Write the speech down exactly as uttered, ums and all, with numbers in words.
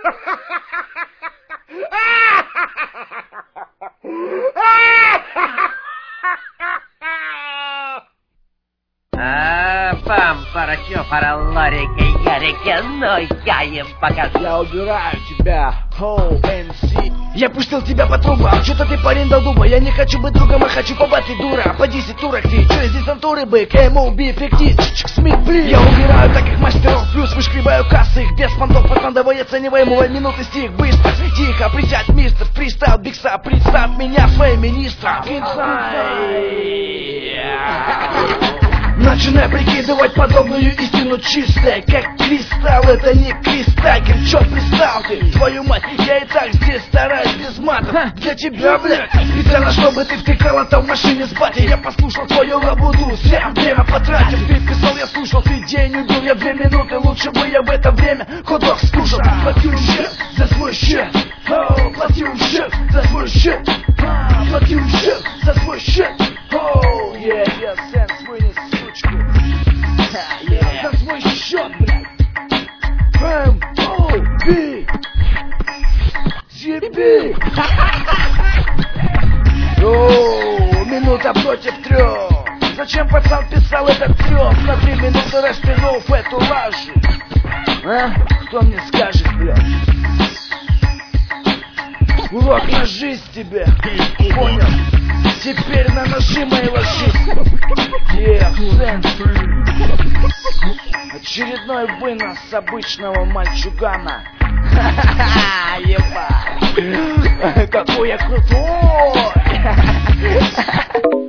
А, пампарачо, параллорики, ярики, но я им покажу. Я убираю тебя, Хоу, эм си. Я пустил тебя по трубам, что-то ты парень дал дуба. Я не хочу быть другом, а хочу побать, ты дура. По десять турок ты, что здесь антуры бы, КМО, эффектив, Смит, блин. Я убираю таких мастеров, плюс вышкребаю кассы. Их без понтов, пацан, давай оценивай мой минуты стих. Быстро, тихо, присядь, мистер, фристайл, бикса. Представь меня своим министром. Начинай прикидывать подобную истину чистая, как кристалл, это не кристалькер, чё пристал ты? Твою мать, я и так здесь стараюсь без матов. Для тебя, блядь, специально, чтобы ты втыкала там в машине с батей. Я послушал твою лабуду, зря время потратив. Ты писал, я слушал, ты день убил, я две минуты. Лучше бы я в это время хот-дог скушал. Платил счет за свой счет, oh, платил счет за свой счет, ah, платил счет за свой счет, oh, yeah, yeah, sense вынес. Yeah. За свой счет, блядь. эм о би джи би. Оу, минута против трех. Зачем пацан писал этот трёп? На три минуты растянув эту лажу. А? Кто мне скажет, блядь? Урок на жизнь тебе. Понял? Теперь на ножи мои ложись. Yeah, sense. Очередной вынос обычного мальчугана. Ха-ха-ха, ебать. Какой я крутой.